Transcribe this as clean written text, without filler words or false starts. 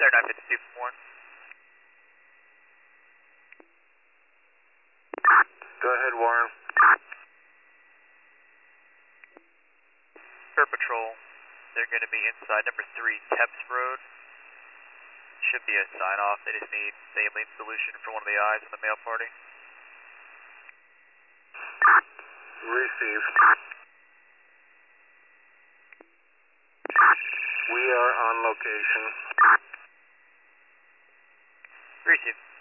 952 Warren. Go ahead, Warren. Air Patrol, they're going to be inside number 3 Teps Road. Should be a sign-off. They just need saline solution for one of the eyes in the male party. Received. We are on location. Received.